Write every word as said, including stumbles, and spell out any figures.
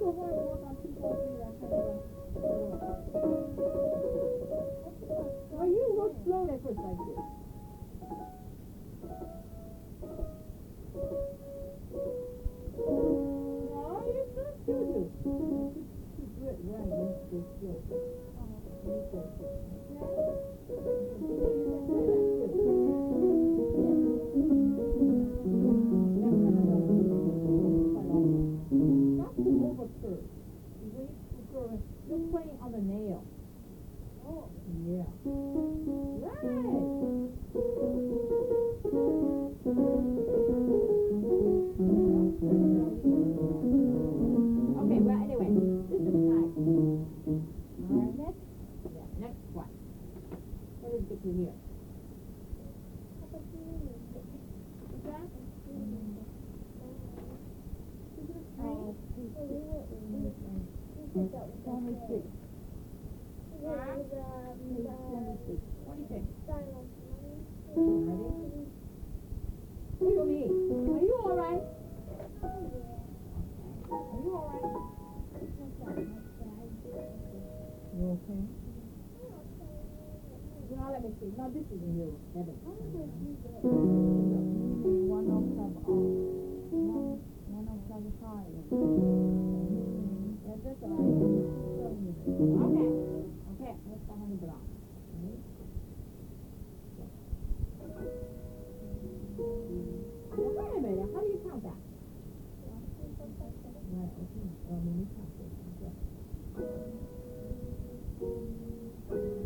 so hard to work on two, four, three, that kind of a. Well, you look slow at first like this. No, you should do this. You should do it right. You should slow. You should slow. Curve. When you curve, you're playing on the nail. Oh. Yeah. Right. Okay, well, anyway, this is nice. Alright, next? Yeah, next one. Let us get to here. Oh, twenty-six. Huh? twenty-six. twenty-six. Ready? Look at me. Are you alright? Are you alright? You okay? Now let me see. Now this is new. Seven. One octave off. One, one octave higher. Yeah, that's all right. Okay. Okay, let's start on the block. Well, wait a minute. How do you count that? Right, okay. Well, let me count this. Okay.